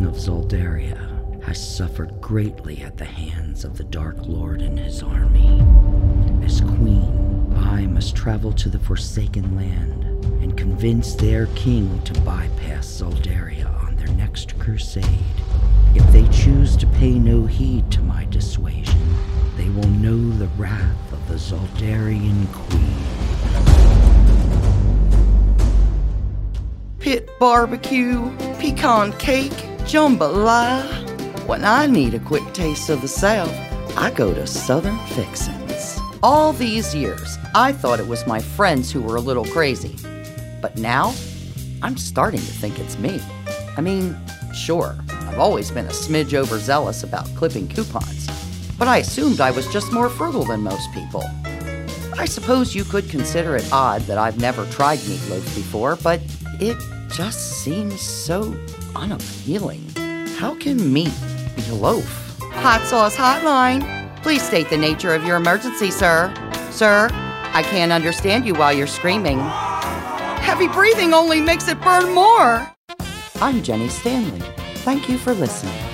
of Zoldaria has suffered greatly at the hands of the Dark Lord and his army. As queen, I must travel to the Forsaken Land and convince their king to bypass Zoldaria on their next crusade. If they choose to pay no heed to my dissuasion, they will know the wrath of the Zoldarian queen. Pit barbecue, pecan cake, jambalaya. When I need a quick taste of the South, I go to Southern Fixins'. All these years, I thought it was my friends who were a little crazy. But now, I'm starting to think it's me. I mean, sure, I've always been a smidge overzealous about clipping coupons, but I assumed I was just more frugal than most people. I suppose you could consider it odd that I've never tried meatloaf before, but it just seems so unappealing. How can meat be a loaf? Hot sauce hotline. Please state the nature of your emergency, sir. Sir, I can't understand you while you're screaming. Heavy breathing only makes it burn more. I'm Jenny Stanley. Thank you for listening.